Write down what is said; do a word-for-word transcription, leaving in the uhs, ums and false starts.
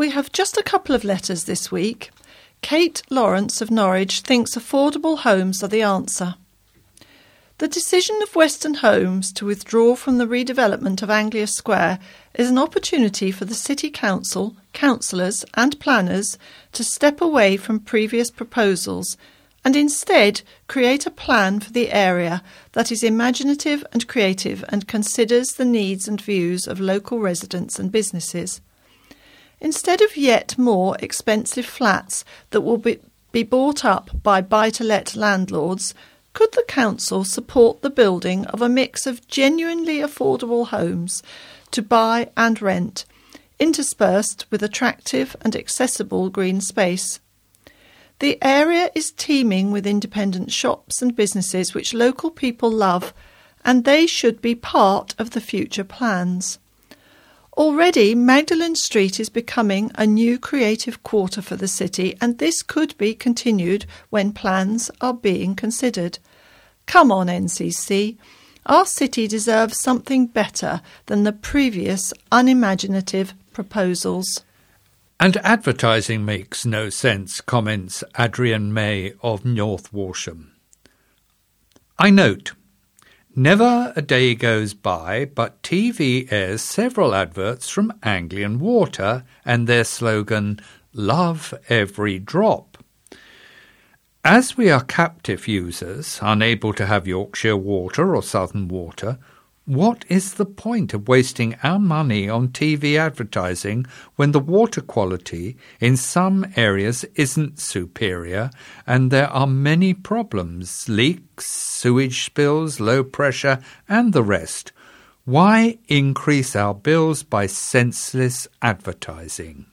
we have just a couple of letters this week. Kate Lawrence of Norwich thinks affordable homes are the answer. The decision of Western Homes to withdraw from the redevelopment of Anglia Square is an opportunity for the City Council, councillors and planners to step away from previous proposals and instead create a plan for the area that is imaginative and creative and considers the needs and views of local residents and businesses. Instead of yet more expensive flats that will be, be bought up by buy-to-let landlords, could the council support the building of a mix of genuinely affordable homes to buy and rent, interspersed with attractive and accessible green space? The area is teeming with independent shops and businesses which local people love, and they should be part of the future plans. Already, Magdalen Street is becoming a new creative quarter for the city, and this could be continued when plans are being considered. Come on, N C C. Our city deserves something better than the previous unimaginative proposals. And advertising makes no sense, comments Adrian May of North Walsham. I note, never a day goes by but T V airs several adverts from Anglian Water and their slogan, "Love Every Drop." As we are captive users, unable to have Yorkshire Water or Southern Water, what is the point of wasting our money on T V advertising when the water quality in some areas isn't superior and there are many problems, leaks, sewage spills, low pressure and the rest? Why increase our bills by senseless advertising?